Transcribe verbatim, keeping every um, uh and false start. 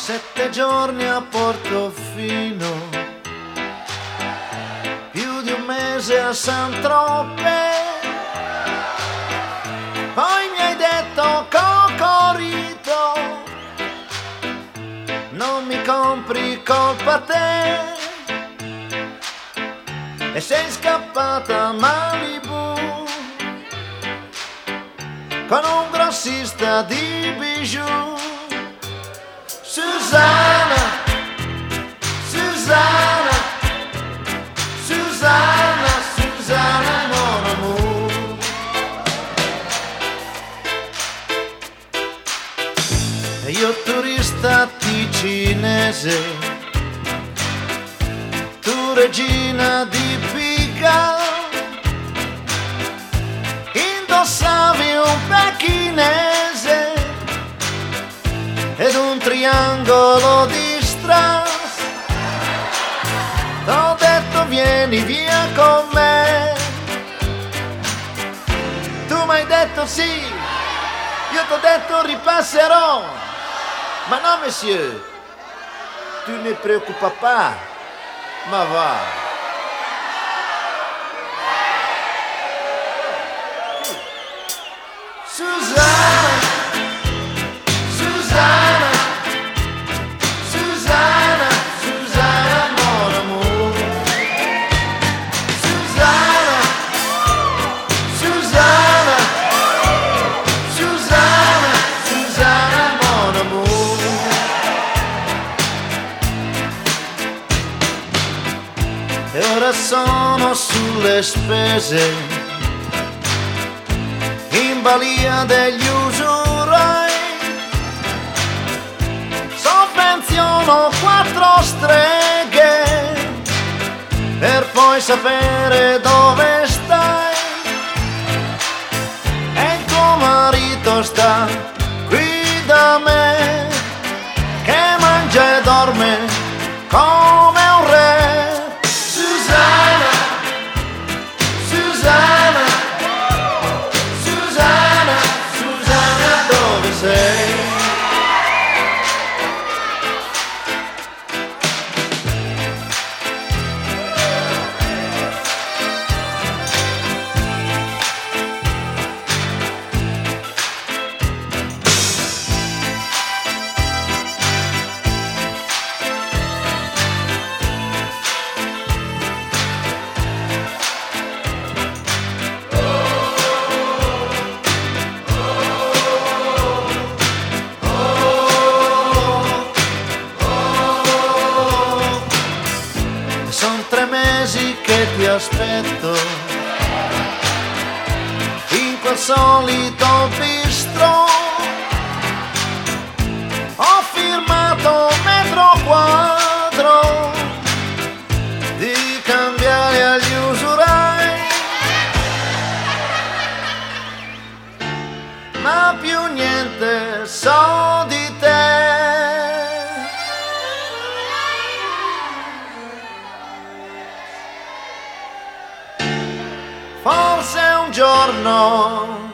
Sette giorni a Portofino, più di un mese a Saint-Tropez. Poi mi hai detto Cocorito, non mi compri, colpa te. E sei scappata a Malibu con un grossista di bijou. Susanna, Susanna, Susanna, Susanna, mon amour. E io turista ticinese, tu regina di Pica, indossavi un pechinese ed un triangolo di strass. T'ho detto vieni via con me, tu m'hai detto sì, io t'ho detto ripasserò. Ma no monsieur, tu ne preoccupa pas, ma va. Susanna, Susanna, Susanna, Susanna, mon amour. Susanna, Susanna, Susanna, Susanna, mon amour. E ora sono sulle spese, in balia degli usurai. Sovvenziono quattro streghe per poi sapere dove stai. E il tuo marito sta qui da me, che mangia e dorme come un re. Susanna, Susanna, Susanna, Susanna, dove sei? Son tre mesi che ti aspetto in quel solito bistro. Ho firmato metro quadro di cambiare agli usurai, ma più niente so di te. Forse un giorno